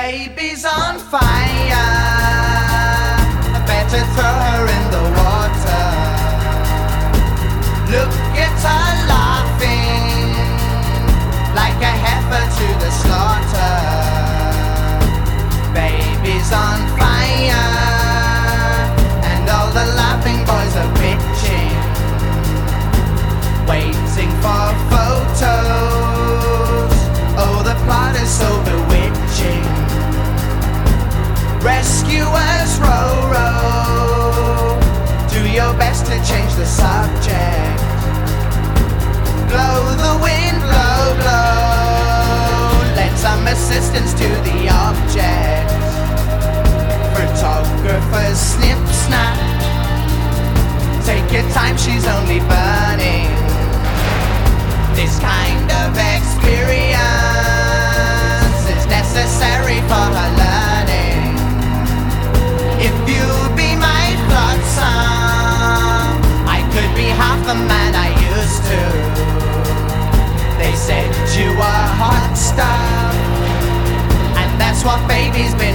Baby's on fire, I better throw her in the water. Look at her laughing, like a heifer to the slaughter. Baby's on fire, and all the laughing boys are bitching, waiting for photos. Oh, the plot is so bewitching. Rescuers, row, row, do your best to change the subject. Blow the wind, blow, blow, lend some assistance to the object. Photographers, snip, snap, take your time, she's only burning. This kind of experience is necessary for her learning. If you'll be my flotsam, I could be half the man I used to. They said you were hot stuff, and that's what baby's been